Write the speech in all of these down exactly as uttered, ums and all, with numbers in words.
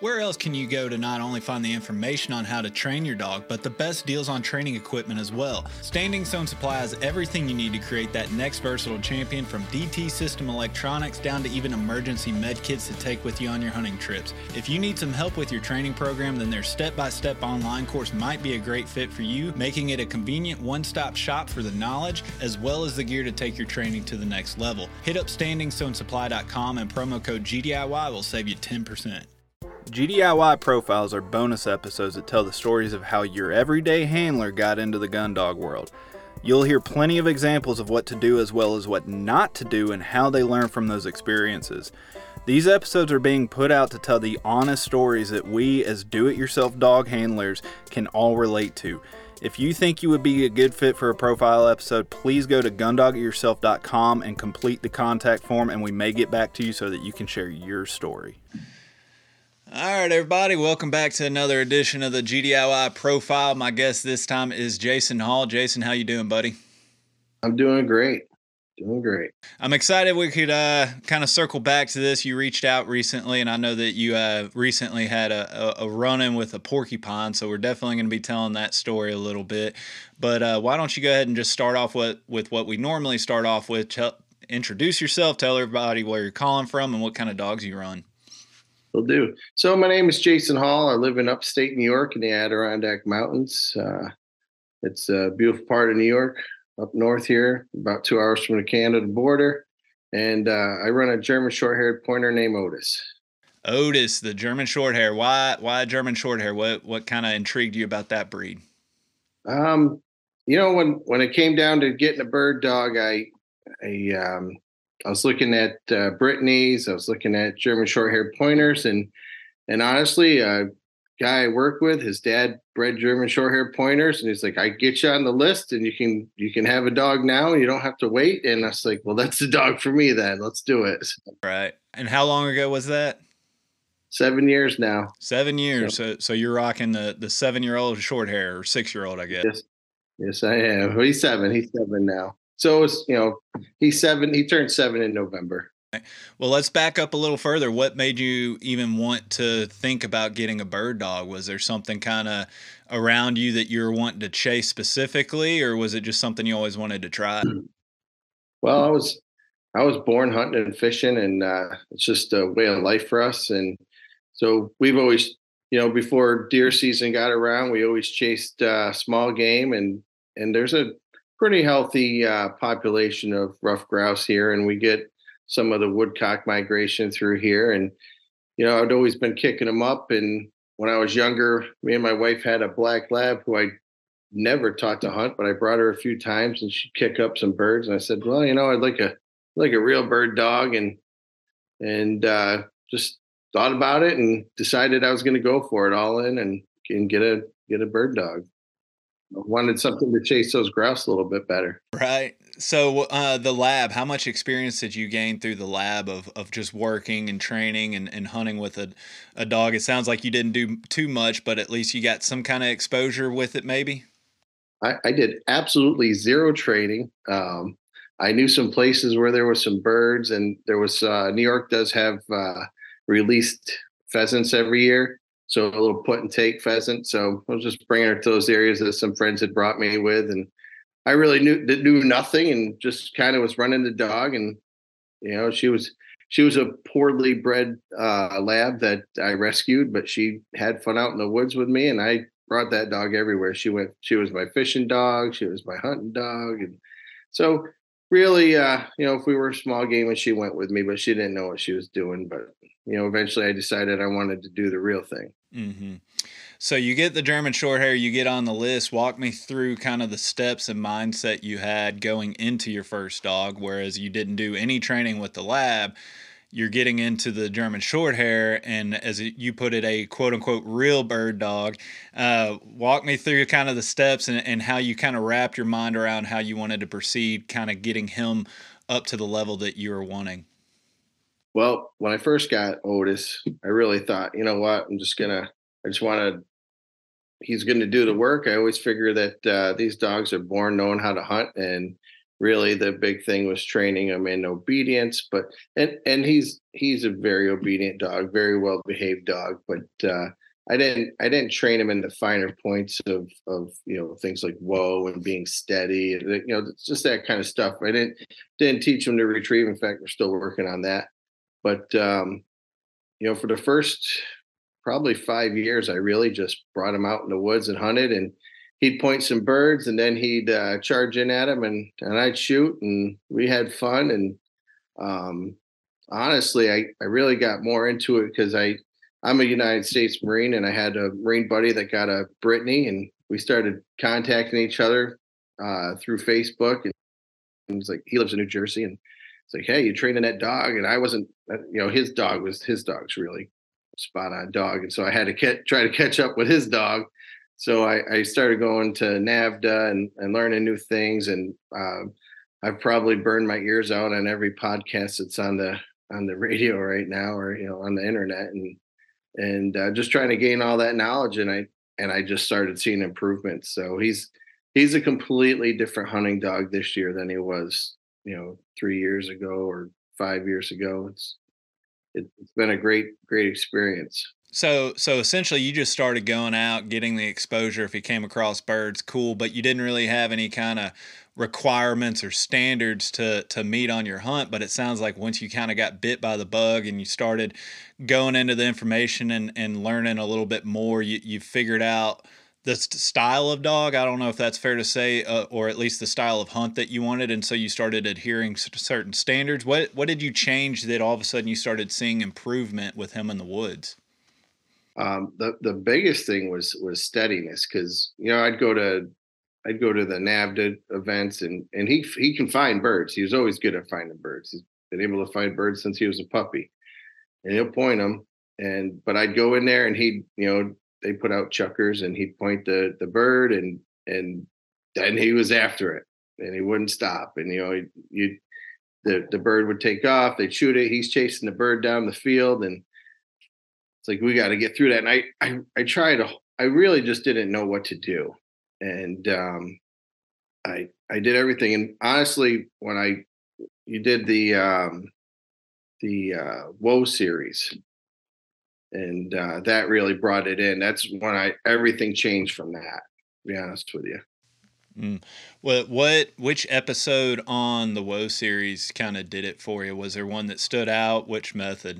Where else can you go to not only find the information on how to train your dog, but the best deals on training equipment as well? Standing Stone Supply has everything you need to create that next versatile champion, from D T system electronics down to even emergency med kits to take with you on your hunting trips. If you need some help with your training program, then their step-by-step online course might be a great fit for you, making it a convenient one-stop shop for the knowledge as well as the gear to take your training to the next level. Hit up standing stone supply dot com and promo code G D I Y will save you ten percent. G D I Y profiles are bonus episodes that tell the stories of how your everyday handler got into the gun dog world. You'll hear plenty of examples of what to do as well as what not to do and how they learn from those experiences. These episodes are being put out to tell the honest stories that we as do-it-yourself dog handlers can all relate to. If you think you would be a good fit for a profile episode, please go to gun dog it yourself dot com and complete the contact form, and we may get back to you so that you can share your story. All right, everybody, welcome back to another edition of the G D I Y Profile. My guest this time is Jason Hall. Jason, how you doing, buddy? I'm doing great. Doing great. I'm excited we could uh, kind of circle back to this. You reached out recently, and I know that you uh, recently had a, a, a run-in with a porcupine, so we're definitely going to be telling that story a little bit. But uh, why don't you go ahead and just start off with, with what we normally start off with. Tell, introduce yourself, tell everybody where you're calling from and what kind of dogs you run. Will do. So my name is Jason Hall. I live in upstate New York in the Adirondack Mountains. Uh, it's a beautiful part of New York, up north here, about two hours from the Canada border. And uh, I run a German short-haired pointer named Otis. Otis, the German short-hair. Why why German short-hair? What what kind of intrigued you about that breed? Um, you know, when, when it came down to getting a bird dog, I I um I was looking at uh, Brittany's. I was looking at German short-haired pointers, and and honestly, a guy I work with, his dad bred German short-haired pointers, and he's like, "I get you on the list, and you can you can have a dog now, and you don't have to wait." And I was like, "Well, that's the dog for me then. Let's do it." Right. And how long ago was that? Seven years now. Seven years. So so, so you're rocking the the seven-year-old short hair, or six-year-old, I guess. Yes, yes, I am. Well, he's seven. He's seven now. So it's, you know, he's seven. He turned seven in November. Well, let's back up a little further. What made you even want to think about getting a bird dog? Was there something kind of around you that you were wanting to chase specifically, or was it just something you always wanted to try? Well, I was I was born hunting and fishing, and uh, it's just a way of life for us. And so we've always, you know, before deer season got around, we always chased uh, small game, and and there's a pretty healthy uh, population of ruffed grouse here, and we get some of the woodcock migration through here. And you know, I'd always been kicking them up. And when I was younger, me and my wife had a black lab who I never taught to hunt, but I brought her a few times, and she'd kick up some birds. And I said, "Well, you know, I'd like a like a real bird dog," and and uh, just thought about it and decided I was going to go for it all in and and get a get a bird dog. I wanted something to chase those grouse a little bit better. Right. So uh, the lab, how much experience did you gain through the lab of, of just working and training and, and hunting with a, a dog? It sounds like you didn't do too much, but at least you got some kind of exposure with it maybe? I, I did absolutely zero training. Um, I knew some places where there was some birds, and there was uh, New York does have uh, released pheasants every year. So a little put and take pheasant. So I was just bringing her to those areas that some friends had brought me with. And I really knew knew nothing, and just kind of was running the dog. And, you know, she was, she was a poorly bred uh, lab that I rescued, but she had fun out in the woods with me. And I brought that dog everywhere. She went, she was my fishing dog. She was my hunting dog. And so really, uh, you know, if we were small game, and she went with me, but she didn't know what she was doing. But, you know, eventually I decided I wanted to do the real thing. Mm-hmm. So you get the German shorthair, you get on the list. Walk me through kind of the steps and mindset you had going into your first dog, whereas you didn't do any training with the lab. You're getting into the German shorthair, and as you put it, a quote-unquote real bird dog. Uh, walk me through kind of the steps and, and how you kind of wrapped your mind around how you wanted to proceed, kind of getting him up to the level that you were wanting. Well, when I first got Otis, I really thought, you know what, I'm just going to, I just want to, he's going to do the work. I always figure that uh, these dogs are born knowing how to hunt, and really the big thing was training him in obedience. But and and he's he's a very obedient dog, very well behaved dog. But uh, I didn't I didn't train him in the finer points of of you know things like whoa and being steady, and you know it's just that kind of stuff. I didn't didn't teach him to retrieve. In fact, we're still working on that. But um, you know, for the first probably five years, I really just brought him out in the woods and hunted, and he'd point some birds, and then he'd uh, charge in at them, and and I'd shoot, and we had fun. And um, honestly, I I really got more into it because I I'm a United States Marine, and I had a Marine buddy that got a Brittany, and we started contacting each other uh, through Facebook. And he was like, he lives in New Jersey, and it's like, hey, you training that dog? And I wasn't, uh, you know, his dog was his dog's really spot on dog, and so I had to get, try to catch up with his dog. So I, I started going to NAVHDA and, and learning new things, and um, I've probably burned my ears out on every podcast that's on the on the radio right now, or you know, on the internet, and and uh, just trying to gain all that knowledge. And I and I just started seeing improvements. So he's he's a completely different hunting dog this year than he was, you know, three years ago or five years ago. It's it, it's been a great great experience. So, so essentially, you just started going out, getting the exposure. If you came across birds, cool, but you didn't really have any kind of requirements or standards to to meet on your hunt. But it sounds like once you kind of got bit by the bug and you started going into the information and and learning a little bit more, you you figured out the st- style of dog. I don't know if that's fair to say, uh, or at least the style of hunt that you wanted, and so you started adhering to certain standards. What what did you change that all of a sudden you started seeing improvement with him in the woods? Um, the the biggest thing was was steadiness, because you know I'd go to I'd go to the NAVHDA events, and and he he can find birds. He was always good at finding birds. He's been able to find birds since he was a puppy, and he'll point them. And but I'd go in there, and he'd you know they put out chuckers, and he'd point the the bird, and and then he was after it, and he wouldn't stop. And you know you the the bird would take off. They'd shoot it. He's chasing the bird down the field, and it's like, we got to get through that. And I, I, I tried to, I really just didn't know what to do. And um, I, I did everything. And honestly, when I, you did the, um, the uh, Whoa series, and uh, that really brought it in. That's when I, everything changed from that, to be honest with you. Mm. What, what, which episode on the Whoa series kind of did it for you? Was there one that stood out? Which method?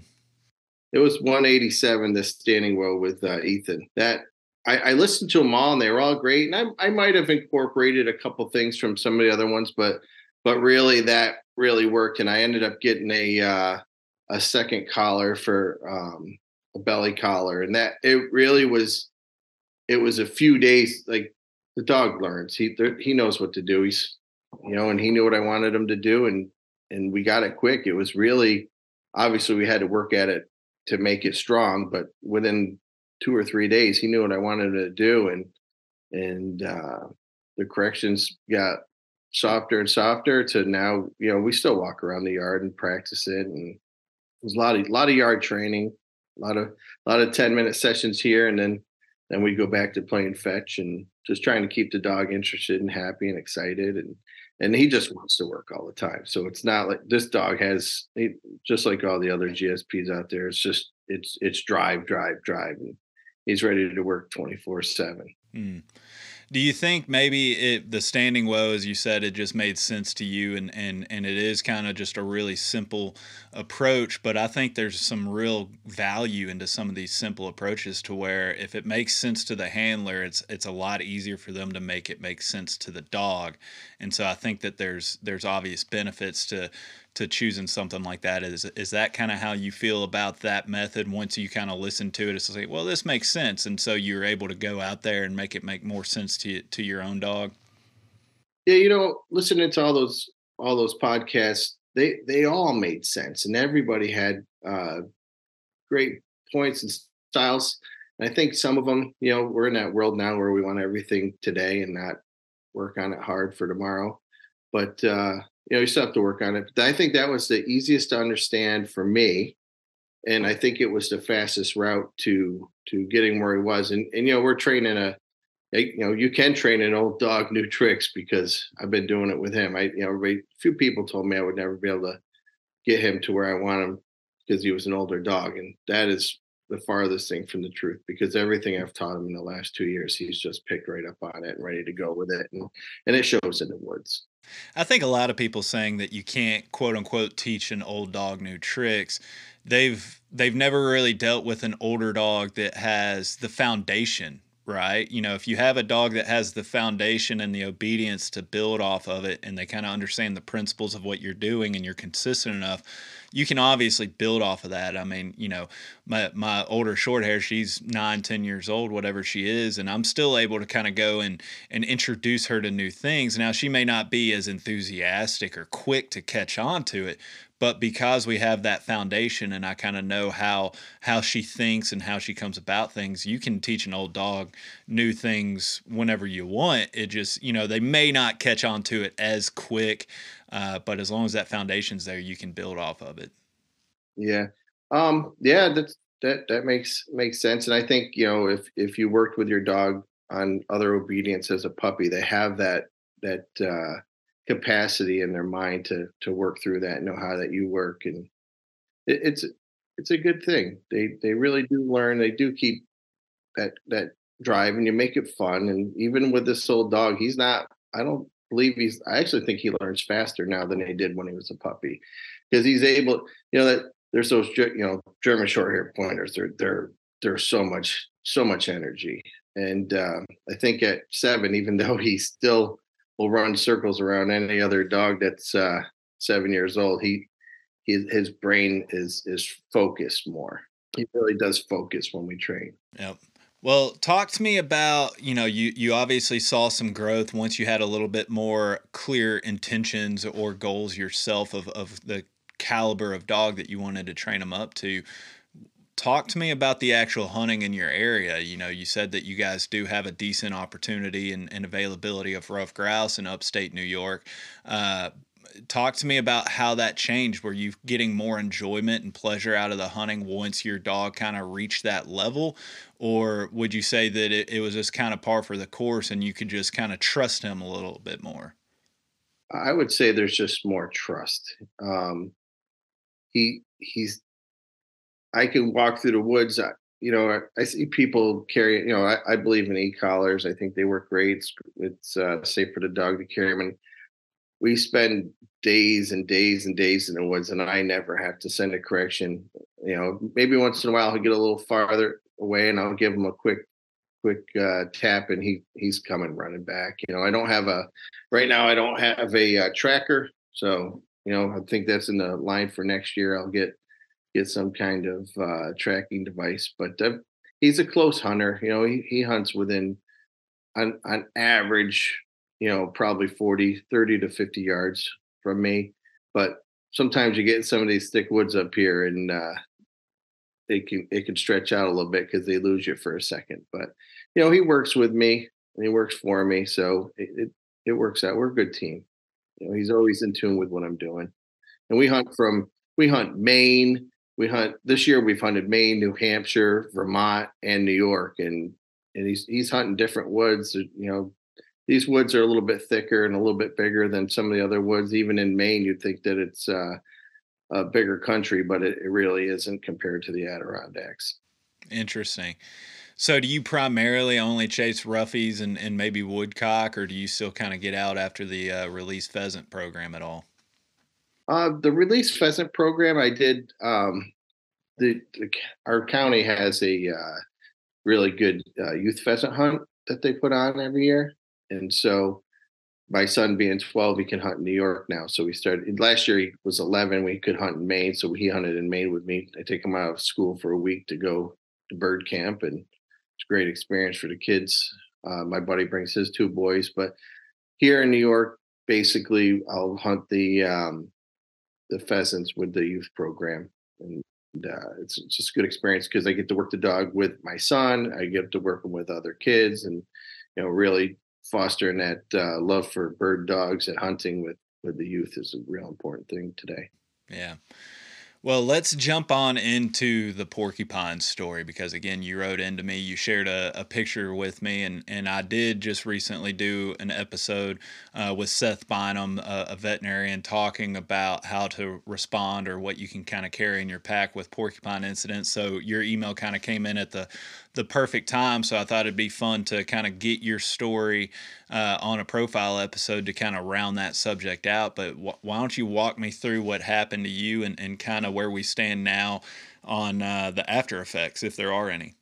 It was one eighty-seven, the standing whoa with uh, Ethan. That I, I listened to them all, and they were all great. And I, I might have incorporated a couple things from some of the other ones, but but really that really worked. And I ended up getting a uh, a second collar for um, a belly collar, and that it really was. It was a few days. Like, the dog learns. He he knows what to do. He's you know, and he knew what I wanted him to do, and and we got it quick. It was really, obviously we had to work at it to make it strong, but within two or three days, he knew what I wanted him to do. And, and, uh, the corrections got softer and softer to now, you know, we still walk around the yard and practice it. And there's a lot of, a lot of yard training, a lot of, a lot of ten minute sessions here. And then, then we go back to playing fetch and just trying to keep the dog interested and happy and excited. And, and he just wants to work all the time. So it's not like this dog has, he, just like all the other G S Ps out there, it's just, it's, it's drive, drive, drive. And he's ready to work twenty-four seven. Mm. Do you think maybe it, the standing whoa, as you said, it just made sense to you, and, and, and it is kind of just a really simple approach, but I think there's some real value into some of these simple approaches to where if it makes sense to the handler, it's it's a lot easier for them to make it make sense to the dog. And so I think that there's there's obvious benefits to to choosing something like that. Is is that kind of how you feel about that method? Once you kind of listen to it, it's like, well, this makes sense, and so you're able to go out there and make it make more sense to to your own dog. Yeah, you know, listening to all those all those podcasts, they they all made sense, and everybody had uh, great points and styles. And I think some of them, you know, we're in that world now where we want everything today and not work on it hard for tomorrow. But uh, you know, you still have to work on it. But I think that was the easiest to understand for me, and I think it was the fastest route to to getting where he was. And and you know, we're training a you know, you can train an old dog new tricks because I've been doing it with him. I, you know, a few people told me I would never be able to get him to where I want him because he was an older dog. And that is the farthest thing from the truth, because everything I've taught him in the last two years, he's just picked right up on it and ready to go with it. And, and it shows in the woods. I think a lot of people saying that you can't quote unquote teach an old dog new tricks. They've they've never really dealt with an older dog that has the foundation, right? You know, if you have a dog that has the foundation and the obedience to build off of it, and they kind of understand the principles of what you're doing and you're consistent enough, you can obviously build off of that. I mean, you know, my my older short hair, she's nine, ten years old, whatever she is, and I'm still able to kind of go and and introduce her to new things. Now, she may not be as enthusiastic or quick to catch on to it, but because we have that foundation and I kind of know how how she thinks and how she comes about things, you can teach an old dog new things whenever you want. It just, you know, they may not catch on to it as quick, uh, but as long as that foundation's there, you can build off of it. Yeah. Um, yeah, that's that that makes makes sense. And I think, you know, if if you worked with your dog on other obedience as a puppy, they have that that uh capacity in their mind to to work through that and know how that you work. And it, it's it's a good thing. They they really do learn. They do keep that that drive, and you make it fun. And even with this old dog, he's not, I don't believe he's, I actually think he learns faster now than he did when he was a puppy, because he's able, you know, that there's those, you know, German short hair pointers. They're, they're, they're so much, so much energy. And um, I think at seven, even though he still will run circles around any other dog that's uh, seven years old, he, his, his brain is, is focused more. He really does focus when we train. Yep. Well, talk to me about, you know, you, you obviously saw some growth once you had a little bit more clear intentions or goals yourself of, of the caliber of dog that you wanted to train them up to. Talk to me about the actual hunting in your area. You know, you said that you guys do have a decent opportunity and, and availability of rough grouse in upstate New York. Uh, talk to me about how that changed. Were you getting more enjoyment and pleasure out of the hunting once your dog kind of reached that level? Or would you say that it, it was just kind of par for the course and you could just kind of trust him a little bit more? I would say there's just more trust. Um, he he's I can walk through the woods. I, you know, I, I see people carry. You know, I, I believe in e-collars. I think they work great. It's, it's uh, safe for the dog to carry them. And we spend days and days and days in the woods, and I never have to send a correction. You know, maybe once in a while he'll get a little farther away, and I'll give him a quick, quick uh, tap, and he he's coming running back. You know, I don't have a right now. I don't have a uh, tracker, so you know, I think that's in the line for next year. I'll get get some kind of uh, tracking device. But uh, he's a close hunter. You know, he he hunts within on on average, you know, probably forty, thirty to fifty yards from me. But sometimes you get in some of these thick woods up here, and uh, it can it can stretch out a little bit because they lose you for a second. But you know, he works with me and he works for me, so it it, it works out. We're a good team. You know, he's always in tune with what I'm doing. And we hunt from we hunt Maine. We hunt this year. We've hunted Maine, New Hampshire, Vermont, and New York, and and he's he's hunting different woods. You know, these woods are a little bit thicker and a little bit bigger than some of the other woods. Even in Maine, you'd think that it's uh, a bigger country, but it, it really isn't compared to the Adirondacks. Interesting. So do you primarily only chase roughies and, and maybe woodcock, or do you still kind of get out after the uh, release pheasant program at all? Uh, the release pheasant program I did. Um, the, the our county has a uh, really good uh, youth pheasant hunt that they put on every year, and so my son being twelve, he can hunt in New York now. So we started last year. He was eleven. We could hunt in Maine, so he hunted in Maine with me. I take him out of school for a week to go to bird camp, and it's a great experience for the kids. Uh, my buddy brings his two boys, but here in New York, basically, I'll hunt the um, the pheasants with the youth program, and uh, it's, it's just a good experience because I get to work the dog with my son. I get to work with other kids, and you know, really fostering that uh, love for bird dogs and hunting with with the youth is a real important thing today. Yeah. Well, let's jump on into the porcupine story because, again, you wrote into me, you shared a, a picture with me, and, and I did just recently do an episode uh, with Seth Bynum, a, a veterinarian, talking about how to respond or what you can kind of carry in your pack with porcupine incidents. So your email kind of came in at the the perfect time. So I thought it'd be fun to kind of get your story uh, on a profile episode to kind of round that subject out. But wh- why don't you walk me through what happened to you and, and kind of where we stand now on uh, the after effects, if there are any?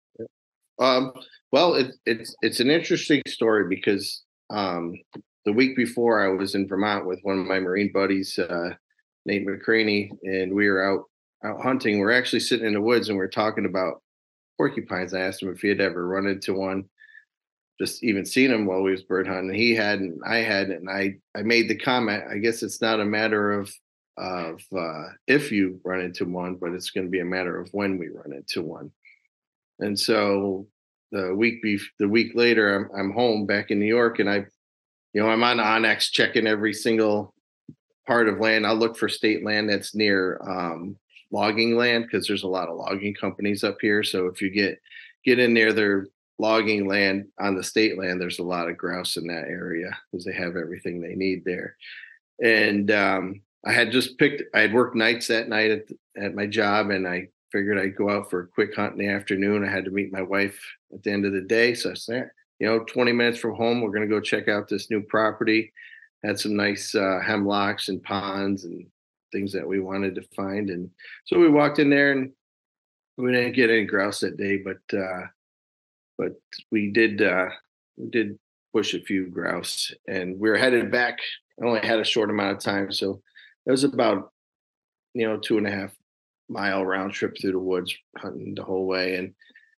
Um, well, it, it's it's an interesting story because um, the week before I was in Vermont with one of my Marine buddies, uh, Nate McCraney, and we were out out hunting. We're actually sitting in the woods and we we're talking about porcupines. I asked him if he had ever run into one, just even seen him while we was bird hunting. He hadn't, I hadn't, and I I made the comment. I guess it's not a matter of of uh, if you run into one, but it's going to be a matter of when we run into one. And so the week bef- the week later, I'm I'm home back in New York, and I, you know, I'm on Onyx checking every single part of land. I'll look for state land that's near um, logging land because there's a lot of logging companies up here. So if you get get in near their logging land on the state land, there's a lot of grouse in that area because they have everything they need there. And um, I had just picked. I had worked nights that night at at my job, and I figured I'd go out for a quick hunt in the afternoon. I had to meet my wife at the end of the day, so I said, you know, twenty minutes from home, we're going to go check out this new property. Had some nice uh, hemlocks and ponds and things that we wanted to find, and so we walked in there, and we didn't get any grouse that day, but uh, but we did uh, we did push a few grouse, and we were headed back. I only had a short amount of time, so it was about, you know, two and a half mile round trip through the woods hunting the whole way. And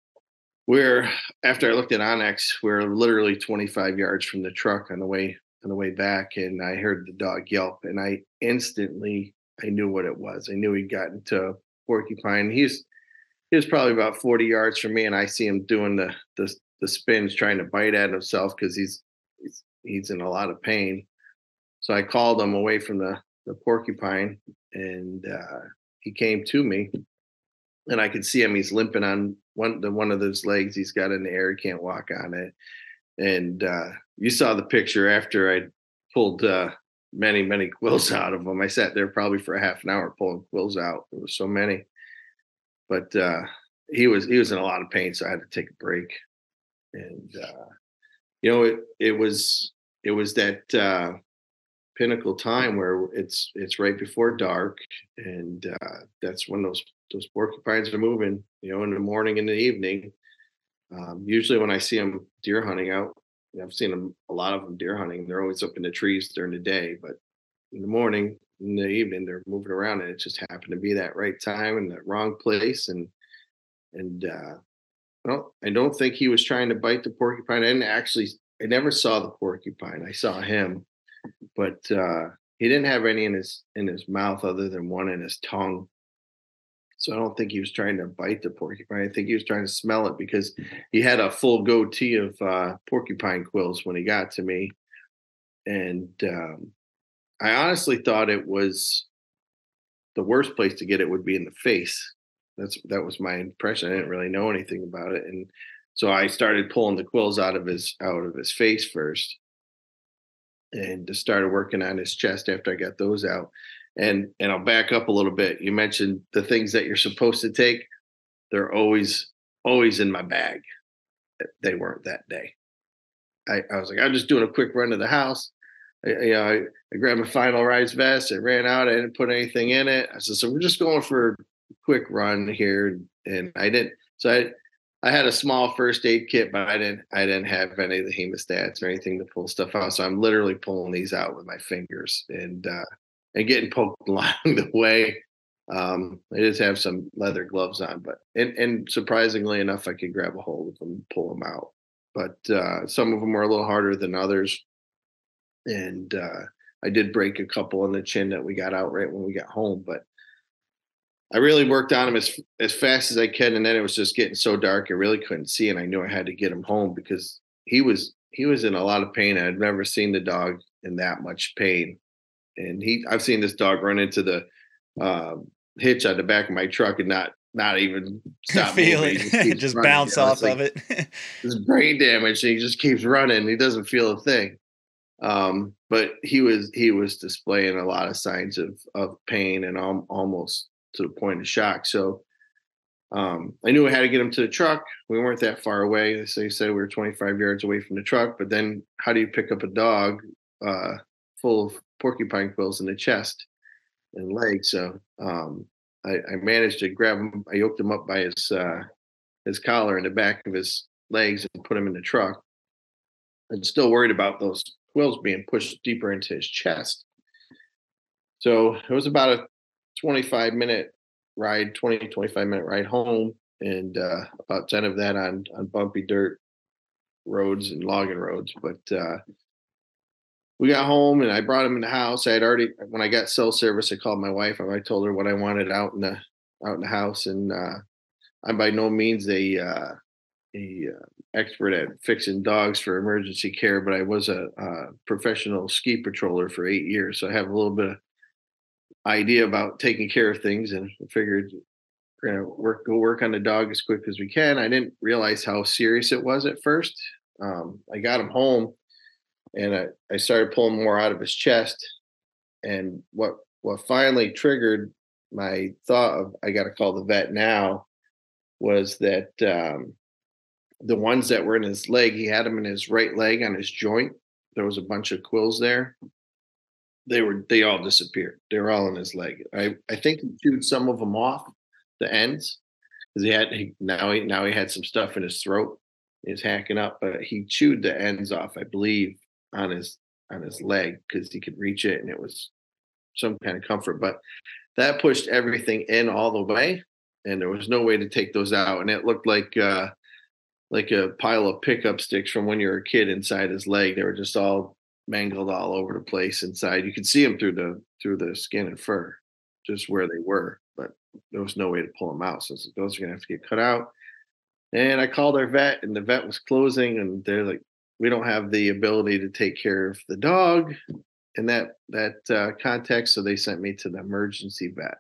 we're, after I looked at Onyx, we're literally twenty-five yards from the truck on the way on the way back, and I heard the dog yelp, and I instantly I knew what it was. I knew he'd gotten to a porcupine. He's he was probably about forty yards from me, and I see him doing the the, the spins, trying to bite at himself because he's, he's he's in a lot of pain. So I called him away from the the porcupine, and uh, he came to me, and I could see him. He's limping on one the one of those legs he's got in the air. He can't walk on it. And uh, you saw the picture after I pulled uh, many many quills out of him. I sat there probably for a half an hour pulling quills out. There was so many, but uh, he was he was in a lot of pain, so I had to take a break. And uh, you know, it it was it was that. Uh, pinnacle time where it's it's right before dark, and uh, that's when those those porcupines are moving, you know, in the morning and the evening. Um, usually when I see them deer hunting out, you know, I've seen them, a lot of them deer hunting, they're always up in the trees during the day, but in the morning, in the evening, they're moving around, and it just happened to be that right time in the wrong place. And and uh well, I don't think he was trying to bite the porcupine. I didn't actually I never saw the porcupine. I saw him, but uh, he didn't have any in his in his mouth other than one in his tongue. So I don't think he was trying to bite the porcupine. I think he was trying to smell it because he had a full goatee of uh, porcupine quills when he got to me, and um, I honestly thought it was the worst place to get it would be in the face. That's that was my impression. I didn't really know anything about it, and so I started pulling the quills out of his out of his face first, and just started working on his chest after I got those out. And and I'll back up a little bit. You mentioned the things that you're supposed to take. They're always always in my bag. They weren't that day. I, I was like, I'm just doing a quick run to the house. I, you know, I, I grabbed my final rise vest. I ran out. I didn't put anything in it. I said, so we're just going for a quick run here, and I didn't. So I I had a small first aid kit, but I didn't I didn't have any of the hemostats or anything to pull stuff out. So I'm literally pulling these out with my fingers and uh, and getting poked along the way. Um, I just have some leather gloves on, but and, and surprisingly enough, I could grab a hold of them and pull them out. But uh, some of them were a little harder than others, and uh, I did break a couple on the chin that we got out right when we got home. But I really worked on him as as fast as I could, and then it was just getting so dark I really couldn't see, and I knew I had to get him home because he was he was in a lot of pain. I'd never seen the dog in that much pain, and he I've seen this dog run into the uh, hitch on the back of my truck and not not even stop Feel moving. He just, it, keeps just running. bounce You know, off it's like of it. this brain damage, and he just keeps running. He doesn't feel a thing. Um, but he was he was displaying a lot of signs of of pain and al- almost to the point of shock. So um, I knew I had to get him to the truck. We weren't that far away. So they said we were twenty-five yards away from the truck. But then, how do you pick up a dog uh, full of porcupine quills in the chest and legs? So um, I, I managed to grab him. I yoked him up by his uh, his collar in the back of his legs and put him in the truck. I'm still worried about those quills being pushed deeper into his chest. So it was about a twenty-five minute ride, twenty, twenty-five minute ride home, and uh, about ten of that on, on bumpy dirt roads and logging roads. But uh, we got home and I brought him in the house. I had already, when I got cell service, I called my wife and I told her what I wanted out in the, out in the house. And uh, I'm by no means a, uh, a uh, expert at fixing dogs for emergency care, but I was a, a professional ski patroller for eight years. So I have a little bit of idea about taking care of things, and I figured we're gonna work go work on the dog as quick as we can. I didn't realize how serious it was at first. Um, I got him home, and I, I started pulling more out of his chest. And what what finally triggered my thought of I got to call the vet now was that um, the ones that were in his leg, he had them in his right leg on his joint. There was a bunch of quills there. They were they all disappeared. They were all in his leg. I I think he chewed some of them off the ends because he had he, now he now he had some stuff in his throat. He was hacking up, but he chewed the ends off, I believe, on his on his leg because he could reach it and it was some kind of comfort. But that pushed everything in all the way, and there was no way to take those out. And it looked like uh, like a pile of pickup sticks from when you were a kid inside his leg. They were just all mangled all over the place inside. You could see them through the through the skin and fur, just where they were, but there was no way to pull them out. So those are gonna have to get cut out. And I called our vet, and the vet was closing, and they're like, "We don't have the ability to take care of the dog in that that uh, context." So they sent me to the emergency vet.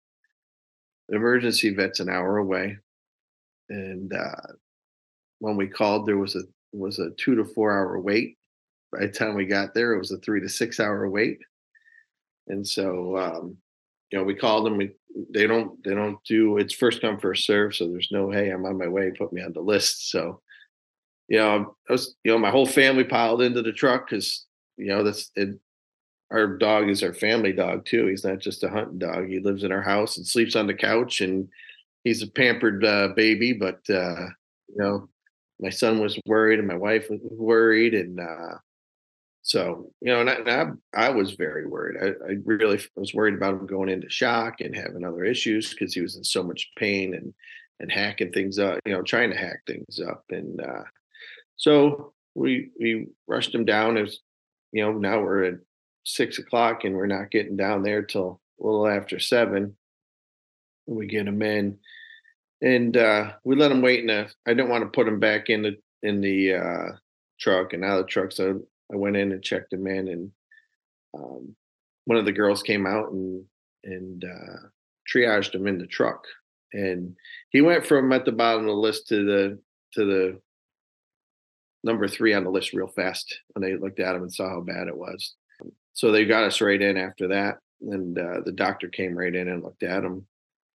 The emergency vet's an hour away, and uh, when we called, there was a was a two to four hour wait. By the time we got there, it was a three to six hour wait. And so, um, you know, we called them. We they don't they don't do it's first come first serve. So there's no hey, I'm on my way, put me on the list. So you know, I was you know my whole family piled into the truck because you know that's it. Our dog is our family dog too. He's not just a hunting dog. He lives in our house and sleeps on the couch, and he's a pampered uh, baby. But uh, you know, my son was worried, and my wife was worried, and uh, so, you know, and I, and I, I was very worried. I, I really was worried about him going into shock and having other issues because he was in so much pain and and hacking things up, you know, trying to hack things up. And uh, so we we rushed him down. It was, you know, now we're at six o'clock and we're not getting down there till a little after seven. We get him in, and uh, we let him wait in a. I didn't want to put him back in the in the uh, truck and out of the truck, so I went in and checked him in, and um, one of the girls came out and and uh, triaged him in the truck, and he went from at the bottom of the list to the to the number three on the list real fast when they looked at him and saw how bad it was. So they got us right in after that, and uh, the doctor came right in and looked at him,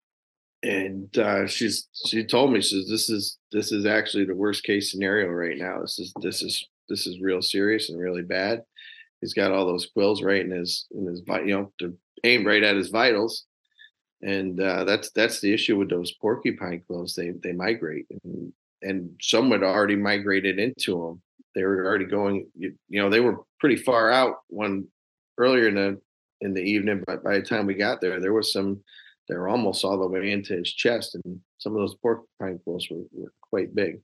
and uh, she's she told me, she says, this is this is actually the worst case scenario right now. This is this is this is real serious and really bad. He's got all those quills right in his in his you know to aim right at his vitals, and uh, that's that's the issue with those porcupine quills. They they migrate, and, and some had already migrated into them. They were already going. You, you know they were pretty far out when earlier in the in the evening, but by the time we got there, there was some. They were almost all the way into his chest, and some of those porcupine quills were, were quite big.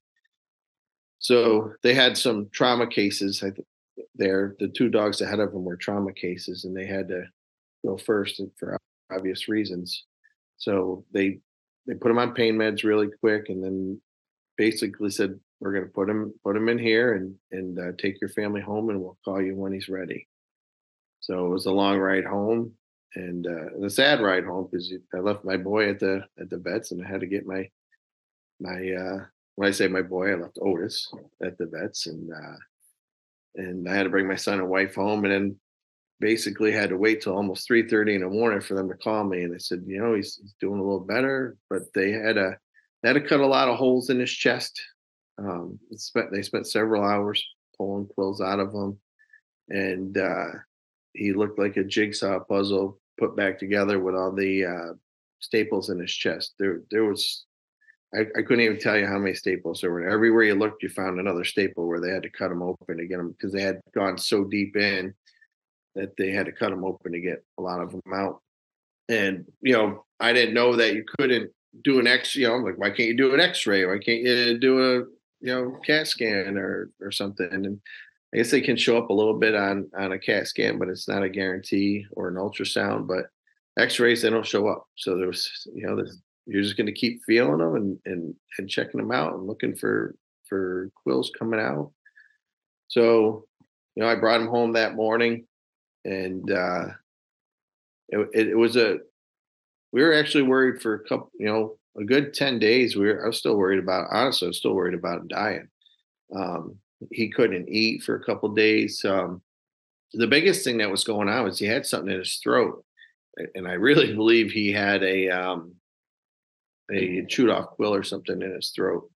So they had some trauma cases. I think there, the two dogs ahead of them were trauma cases, and they had to go first for obvious reasons. So they they put him on pain meds really quick, and then basically said, "We're going to put him put him in here and and uh, take your family home, and we'll call you when he's ready." So it was a long ride home. and uh, and a sad ride home because I left my boy at the at the vets, and I had to get my my uh, when I say my boy, I left Otis at the vets, and uh, and I had to bring my son and wife home, and then basically had to wait till almost three thirty in the morning for them to call me, and they said, you know, he's, he's doing a little better, but they had a they had to cut a lot of holes in his chest. Um, spent, they spent several hours pulling quills out of him, and uh, he looked like a jigsaw puzzle put back together with all the uh, staples in his chest. There, there was I, I couldn't even tell you how many staples there were. Everywhere you looked, you found another staple where they had to cut him open to get them because they had gone so deep in that they had to cut them open to get a lot of them out. And, you know, I didn't know that you couldn't do an X, you know, I'm like, why can't you do an X-ray? Why can't you do a, you know, CAT scan or, or something? And I guess they can show up a little bit on, on a CAT scan, but it's not a guarantee, or an ultrasound, but X-rays, they don't show up. So there was, you know, there's, you're just going to keep feeling them and, and, and checking them out and looking for, for quills coming out. So, you know, I brought him home that morning, and uh, it, it, it was a, we were actually worried for a couple, you know, a good ten days. We were, I was still worried about, honestly, I was still worried about him dying. Um, he couldn't eat for a couple of days. Um, the biggest thing that was going on was he had something in his throat. And I really believe he had a, um, a chewed off quill or something in his throat.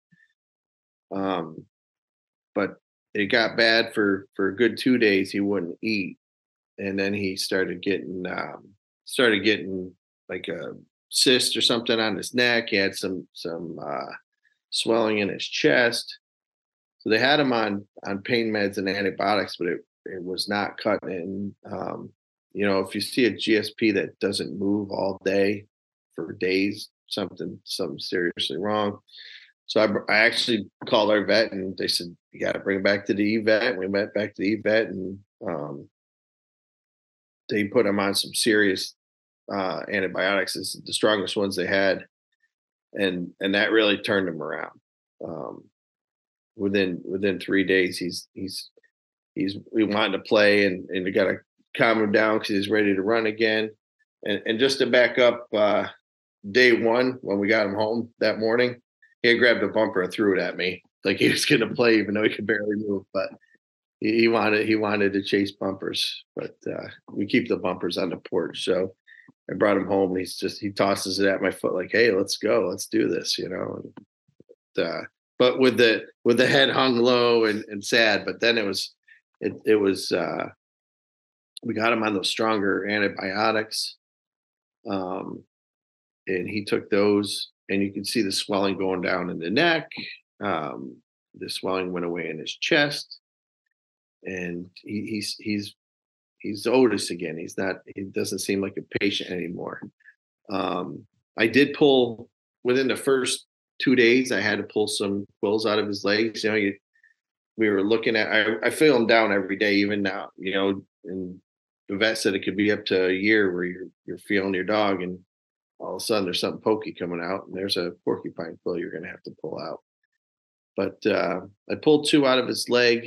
Um, but it got bad for, for a good two days. He wouldn't eat. And then he started getting, um, started getting like a cyst or something on his neck. He had some, some, uh, swelling in his chest. So they had him on, on pain meds and antibiotics, but it, it was not cutting in. Um, you know, if you see a G S P that doesn't move all day for days, something, something seriously wrong. So I, I actually called our vet, and they said, you got to bring him back to the E vet. And we went back to the E vet, and um, they put him on some serious uh, antibiotics. It's the strongest ones they had. And, and that really turned him around. Um, within, within three days, he's, he's, he's, we wanted to play, and, and we got to calm him down because he's ready to run again. And, and just to back up, uh, day one, when we got him home that morning, he had grabbed a bumper and threw it at me like he was going to play, even though he could barely move. But he, he wanted he wanted to chase bumpers. But uh, we keep the bumpers on the porch. So I brought him home, and he's just he tosses it at my foot like, "Hey, let's go, let's do this," you know. And, uh, but with the with the head hung low and, and sad. But then it was it it was uh, we got him on those stronger antibiotics. Um, and he took those, and you could see the swelling going down in the neck. Um, the swelling went away in his chest, and he, he's he's he's Otis again. He's not. He doesn't seem like a patient anymore. Um, I did pull within the first two days. I had to pull some quills out of his legs. You know, you, we were looking at. I, I feel him down every day, even now. You know, and the vet said it could be up to a year where you're you're feeling your dog, and all of a sudden there's something pokey coming out, and there's a porcupine quill you're going to have to pull out. But uh, I pulled two out of his leg,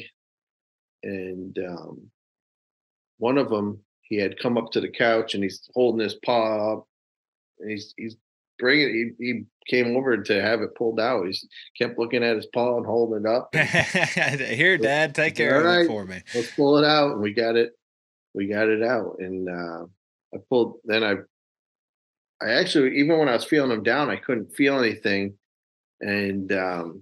and um, one of them, he had come up to the couch, and he's holding his paw up, and he's he's bringing. He, he came over to have it pulled out. He kept looking at his paw and holding it up. And, here, Dad, take care of it for me. Let's pull it out, and we got it. We got it out, and uh, I pulled. Then I. I actually, even when I was feeling him down, I couldn't feel anything. And um,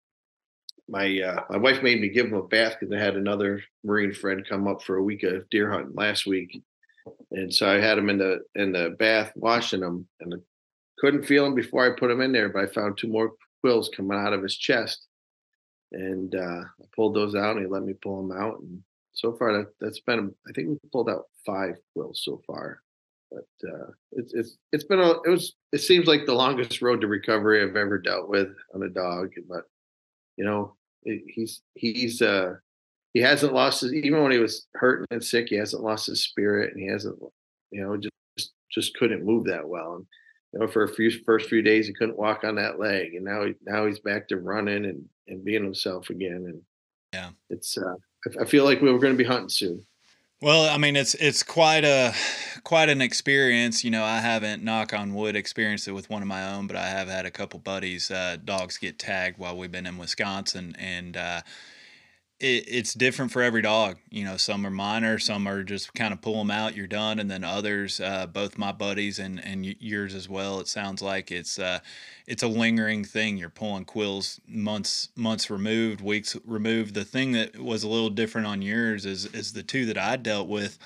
my uh, my wife made me give him a bath because I had another Marine friend come up for a week of deer hunting last week. And so I had him in the in the bath washing him, and I couldn't feel him before I put him in there, but I found two more quills coming out of his chest. And uh, I pulled those out, and he let me pull them out. And so far, that, that's been, I think we pulled out five quills so far. But uh, it's it's it's been a it was it seems like the longest road to recovery I've ever dealt with on a dog. But you know, it, he's he's uh he hasn't lost his, even when he was hurting and sick, he hasn't lost his spirit, and he hasn't, you know, just just couldn't move that well. And you know, for a few first few days he couldn't walk on that leg, and now he, now he's back to running and and being himself again. And yeah, it's uh I, I feel like we were going to be hunting soon. Well, I mean, it's it's quite a quite an experience. You know, I haven't, knock on wood, experienced it with one of my own, but I have had a couple buddies, uh, dogs get tagged while we've been in Wisconsin, and uh, it, it's different for every dog. You know, some are minor, some are just kind of pull them out, you're done, and then others, uh, both my buddies and and yours as well. It sounds like it's uh, it's a lingering thing. You're pulling quills months months removed, weeks removed. The thing that was a little different on yours is is the two that I dealt with.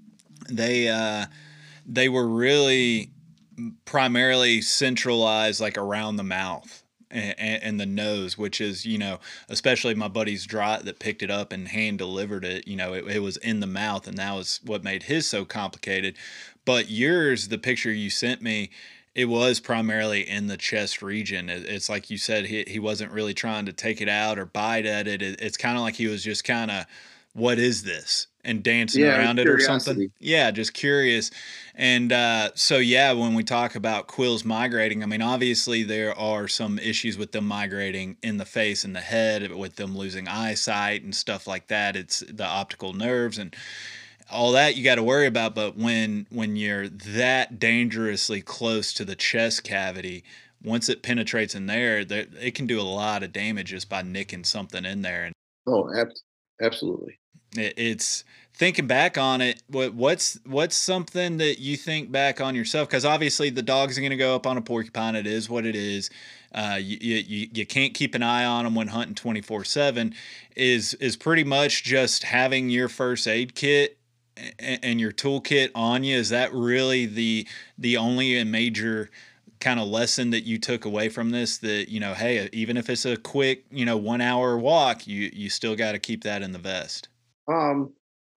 They uh, they were really primarily centralized like around the mouth and, and the nose, which is, you know, especially my buddy's dry that picked it up and hand delivered it, you know, it, it was in the mouth, and that was what made his so complicated. But yours, the picture you sent me, it was primarily in the chest region. It, it's like you said, he, he wasn't really trying to take it out or bite at it. it it's kind of like he was just kind of, what is this? And dancing Yeah, around it or something. curiosity. Yeah, just curious. And uh, so, yeah, when we talk about quills migrating, I mean, obviously there are some issues with them migrating in the face and the head, with them losing eyesight and stuff like that. It's the optical nerves and all that you got to worry about. But when when you're that dangerously close to the chest cavity, once it penetrates in there, there it can do a lot of damage just by nicking something in there. And Oh, ab- absolutely. it, it's thinking back on it. What what's what's something that you think back on yourself? Because obviously the dogs are going to go up on a porcupine. It is what it is. Uh, you, you you can't keep an eye on them when hunting twenty four seven. Is is pretty much just having your first aid kit and your toolkit on you. Is that really the the only and major kind of lesson that you took away from this? That, you know, hey, even if it's a quick, you know, one hour walk, you you still got to keep that in the vest. Um,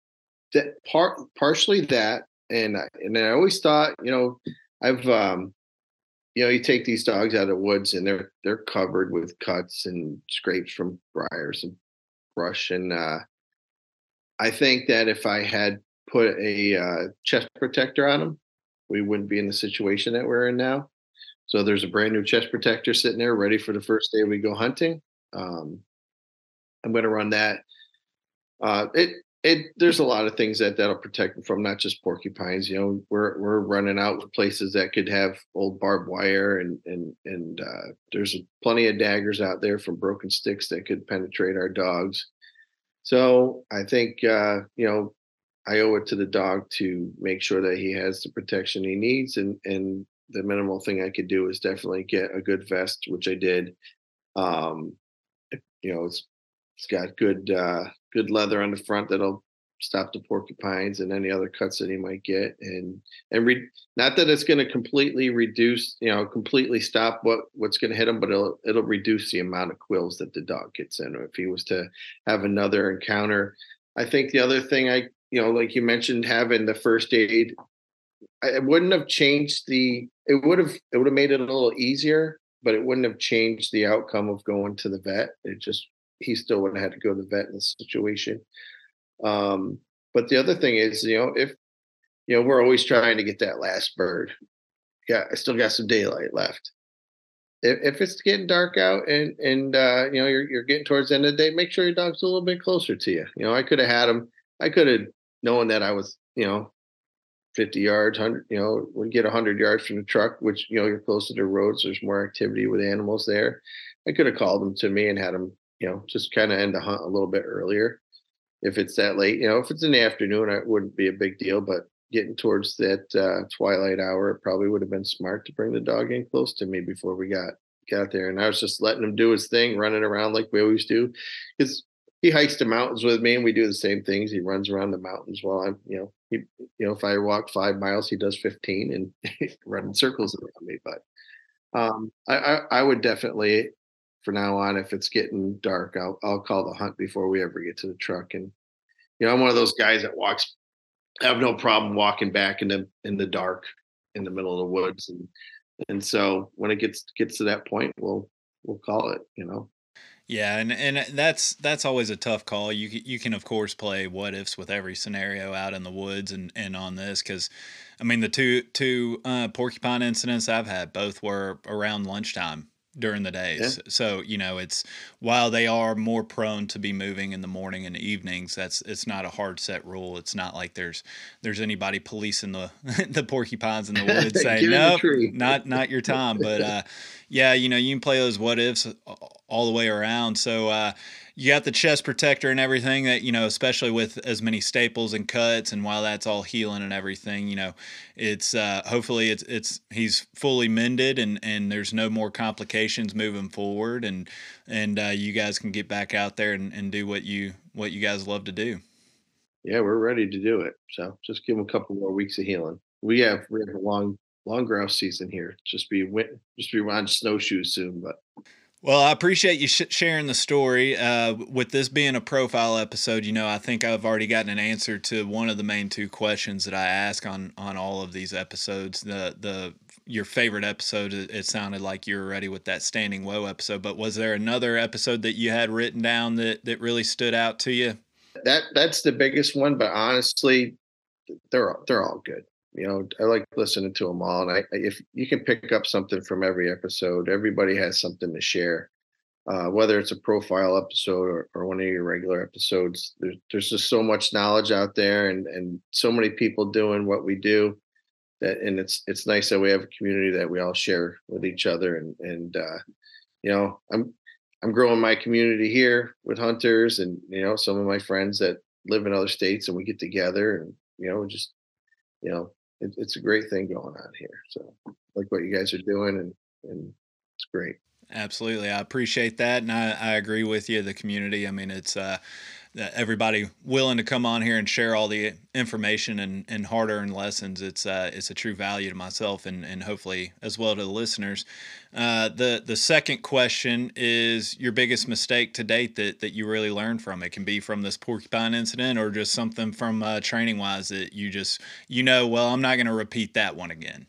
that part partially that, and I- and I always thought, you know, I've um, you know, you take these dogs out of the woods and they're they're covered with cuts and scrapes from briars and brush, and uh, I think that if I had put a uh, chest protector on them, we wouldn't be in the situation that we're in now. So there's a brand new chest protector sitting there ready for the first day we go hunting. Um, I'm going to run that. Uh, it it there's a lot of things that that'll protect them from, not just porcupines. You know, we're we're running out with places that could have old barbed wire, and and and uh, there's plenty of daggers out there from broken sticks that could penetrate our dogs. So I think uh, you know, I owe it to the dog to make sure that he has the protection he needs, and and the minimal thing I could do is definitely get a good vest, which I did. Um, you know, it's it's got good uh, good leather on the front that'll stop the porcupines and any other cuts that he might get, and and re- not that it's going to completely reduce, you know, completely stop what what's going to hit him, but it'll it'll reduce the amount of quills that the dog gets in. Or if he was to have another encounter, I think the other thing I, you know, like you mentioned, having the first aid, I, it wouldn't have changed the. It would have it would have made it a little easier, but it wouldn't have changed the outcome of going to the vet. It just, he still would have had to go to the vet in this situation. Um, but the other thing is, you know, if you know, we're always trying to get that last bird. Yeah, I still got some daylight left. If, if it's getting dark out and and uh, you know, you're you're getting towards the end of the day, make sure your dog's a little bit closer to you. You know, I could have had him. I could have known that I was, you know, fifty yards, one hundred, you know, would get one hundred yards from the truck, which, you know, you're closer to roads, there's more activity with animals there. I could have called them to me and had them, you know, just kind of end the hunt a little bit earlier. If it's that late, you know, if it's in the afternoon, it wouldn't be a big deal, but getting towards that uh, twilight hour, it probably would have been smart to bring the dog in close to me before we got got there. And I was just letting him do his thing, running around like we always do, because he hikes the mountains with me, and we do the same things. He runs around the mountains while I'm, you know, he, you know, if I walk five miles, he does fifteen, and running circles around me. But um, I, I, I would definitely, for now on, if it's getting dark, I'll, I'll call the hunt before we ever get to the truck. And you know, I'm one of those guys that walks. I have no problem walking back in the in the dark, in the middle of the woods, and and so when it gets gets to that point, we'll we'll call it. You know. Yeah, and and that's that's always a tough call. You c- you can of course play what ifs with every scenario out in the woods and and on this, because I mean the two two uh, porcupine incidents I've had, both were around lunchtime. during the days. Yeah. So, you know, it's while they are more prone to be moving in the morning and evenings, that's it's not a hard set rule. It's not like there's there's anybody policing the the porcupines in the woods saying, nope, not not your time. But uh yeah, you know, you can play those what ifs all the way around. So uh you got the chest protector and everything that, you know, especially with as many staples and cuts, and while that's all healing and everything, you know, it's uh, hopefully it's it's he's fully mended and, and there's no more complications moving forward, and and uh, you guys can get back out there and, and do what you what you guys love to do. Yeah, we're ready to do it. So just give him a couple more weeks of healing. We have we have a long long grouse season here. Just be win- just be on snowshoes soon, but. Well, I appreciate you sh- sharing the story. Uh, with this being a profile episode, you know, I think I've already gotten an answer to one of the main two questions that I ask on, on all of these episodes. The the your favorite episode, it, it sounded like you were ready with that Standing Woe episode, but was there another episode that you had written down that, that really stood out to you? That that's the biggest one, but honestly, they're they're all good. You know, I like listening to them all, and I if you can pick up something from every episode, everybody has something to share. Uh, whether it's a profile episode or, or one of your regular episodes, there's there's just so much knowledge out there, and and so many people doing what we do. That and it's it's nice that we have a community that we all share with each other, and and uh, you know, I'm I'm growing my community here with hunters, and you know, some of my friends that live in other states, and we get together, and you know, just you know. It, it's a great thing going on here. So like what you guys are doing, and, and it's great. Absolutely. I appreciate that. And I, I agree with you. The community, I mean, it's uh, everybody willing to come on here and share all the information and, and hard earned lessons. It's uh, it's a true value to myself and, and hopefully as well to the listeners. Uh, the, the second question is your biggest mistake to date that, that you really learned from. It can be from this porcupine incident or just something from uh, training wise that you just, you know, well, I'm not going to repeat that one again.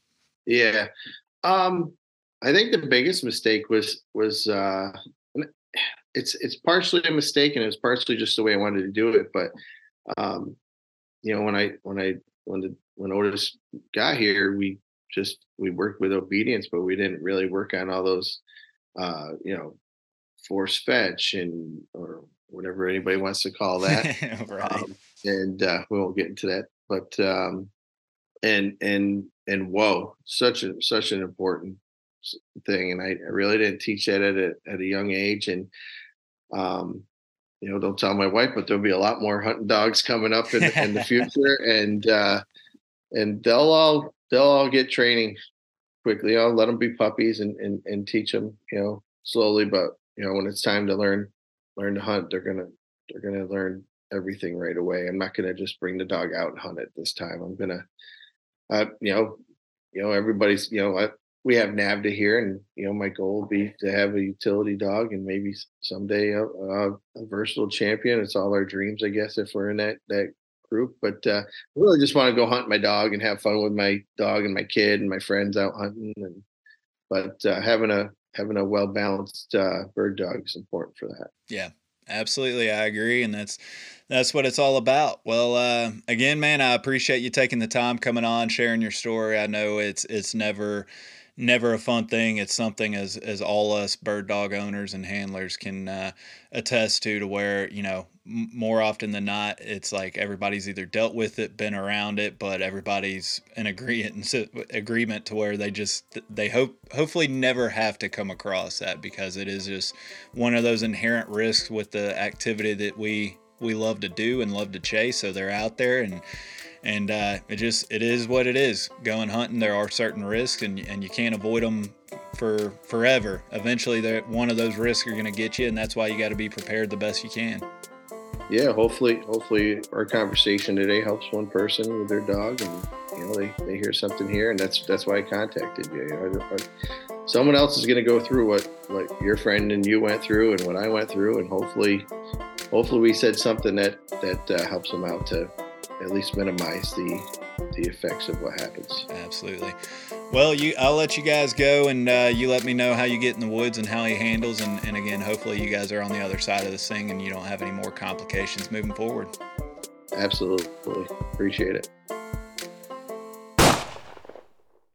Yeah. Um, I think the biggest mistake was, was, uh, it's, it's partially a mistake and it's partially just the way I wanted to do it. But, um, you know, when I, when I, when the, when Otis got here, we just, we worked with obedience, but we didn't really work on all those, uh, you know, force fetch and, or whatever anybody wants to call that. Right. Um, and, uh, we won't get into that, but, um, and, and, and whoa, such a, such an important thing. And I, I really didn't teach that at a, at a young age. And, um, you know, don't tell my wife, but there'll be a lot more hunting dogs coming up in, in the future. And, uh, and they'll all, they'll all get training quickly. I'll let them be puppies and, and, and teach them, you know, slowly, but you know, when it's time to learn, learn to hunt, they're going to, they're going to learn everything right away. I'm not going to just bring the dog out and hunt it this time. I'm going to, uh, you know, you know, everybody's, you know, I, we have NAVHDA here, and you know, my goal will be to have a utility dog, and maybe someday a, a, a versatile champion. It's all our dreams, I guess, if we're in that that group. But uh, I really just want to go hunt my dog and have fun with my dog and my kid and my friends out hunting. And but uh, having a having a well balanced uh, bird dog is important for that. Yeah. Absolutely. I agree. And that's, that's what it's all about. Well, uh, again, man, I appreciate you taking the time coming on, sharing your story. I know it's, it's never, never a fun thing. It's something as, as all us bird dog owners and handlers can uh, attest to, to where, you know, m- more often than not, it's like everybody's either dealt with it, been around it, but everybody's in agreement, agreement to where they just, they hope, hopefully never have to come across that, because it is just one of those inherent risks with the activity that we, we love to do and love to chase. So they're out there, and And uh, it just, it is what it is. Going hunting, there are certain risks, and and you can't avoid them for forever. Eventually, one of those risks are going to get you, and that's why you got to be prepared the best you can. Yeah, hopefully, hopefully our conversation today helps one person with their dog, and you know, they, they hear something here, and that's that's why I contacted you. You know, someone else is going to go through what what your friend and you went through, and what I went through, and hopefully, hopefully we said something that that uh, helps them out to at least minimize the the effects of what happens. Absolutely. Well, you, I'll let you guys go, and uh, you let me know how you get in the woods and how he handles. And, and again, hopefully you guys are on the other side of this thing and you don't have any more complications moving forward. Absolutely. Appreciate it.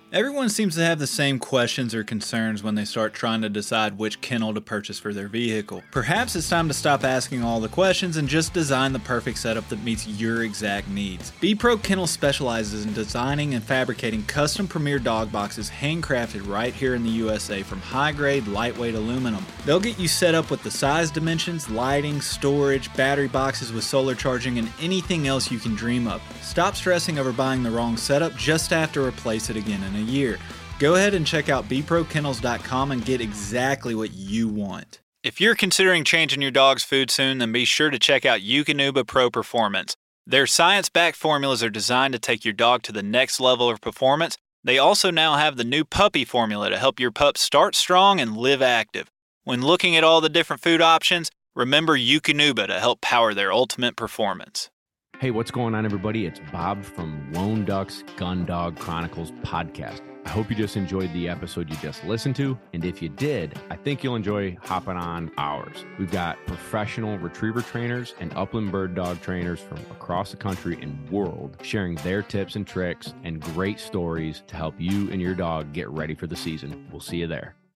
Everyone seems to have the same questions or concerns when they start trying to decide which kennel to purchase for their vehicle. Perhaps it's time to stop asking all the questions and just design the perfect setup that meets your exact needs. B-Pro Kennel specializes in designing and fabricating custom Premier dog boxes handcrafted right here in the U S A from high-grade, lightweight aluminum. They'll get you set up with the size dimensions, lighting, storage, battery boxes with solar charging, and anything else you can dream of. Stop stressing over buying the wrong setup, just have to replace it again in a year. Go ahead and check out b pro kennels dot com and get exactly what you want. If you're considering changing your dog's food soon, then be sure to check out Eukanuba Pro Performance. Their science-backed formulas are designed to take your dog to the next level of performance. They also now have the new puppy formula to help your pup start strong and live active. When looking at all the different food options, remember Eukanuba to help power their ultimate performance. Hey, what's going on, everybody? It's Bob from Lone Ducks Gun Dog Chronicles podcast. I hope you just enjoyed the episode you just listened to, and if you did, I think you'll enjoy hopping on ours. We've got professional retriever trainers and upland bird dog trainers from across the country and world sharing their tips and tricks and great stories to help you and your dog get ready for the season. We'll see you there.